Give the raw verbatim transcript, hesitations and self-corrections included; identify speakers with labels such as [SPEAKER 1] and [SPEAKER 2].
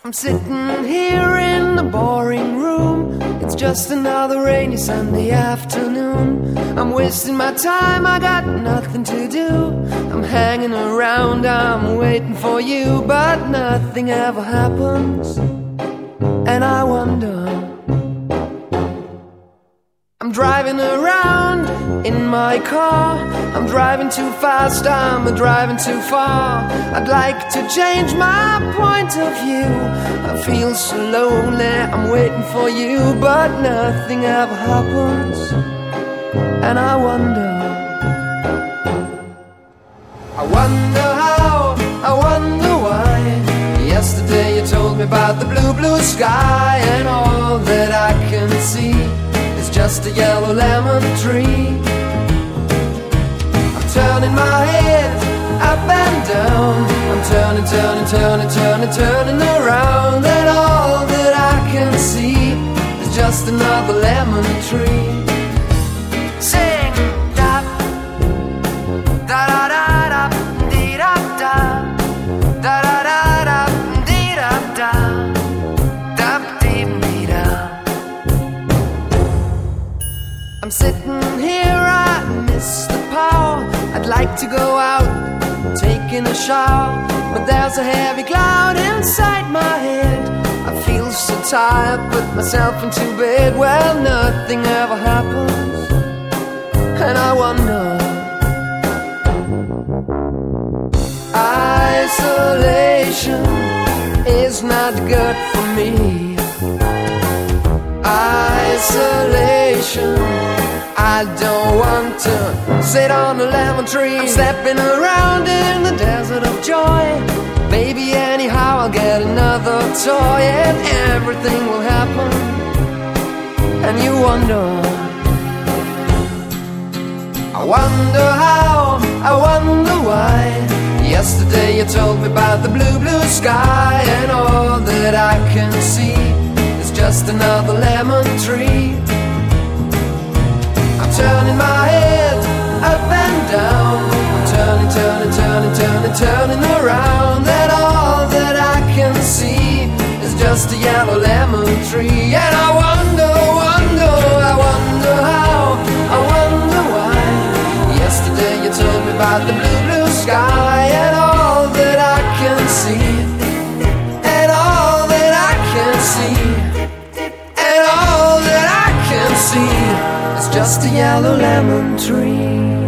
[SPEAKER 1] I'm sitting here in the boring room. It's just another rainy Sunday afternoon. I'm wasting my time, I got nothing to do. I'm hanging around, I'm waiting for you, but nothing ever happens. And I wonder, I'm driving around in my car. I'm driving too fast, I'm driving too far. I'd like to change my point of view. I feel so lonely, I'm waiting for you, but nothing ever happens. And I wonder, I wonder how, I wonder why. Yesterday you told me about the blue, blue sky, and all that I can see is just a yellow lemon tree. I'm turning my head up and down. I'm turning, turning, turning, turning, turning around, and all that I can see is just another lemon tree. Sing da da da da da dee da da da da da da dee da da da dee dee da. I'm sitting here, I miss the power. I'd like to go out, taking a shower, but there's a heavy cloud inside my head. I feel so tired, put myself into bed. Well, nothing ever happens, and I wonder, isolation is not good for me. Isolation, I don't want to sit on a lemon tree. I'm stepping around in the desert of joy. Maybe anyhow I'll get another toy, and everything will happen. And you wonder, I wonder how, I wonder why. Yesterday you told me about the blue, blue sky, and all that I can see is just another lemon tree. I'm turning my head up and down. I'm turning, turning, turning, turning, turning around, and all that I can see is just a yellow lemon tree. And I wonder, wonder, I wonder how, I wonder why. Yesterday you told me about the blue, blue sky, and all that I can see, and all that I can see, and all that I can see, it's just a yellow lemon tree.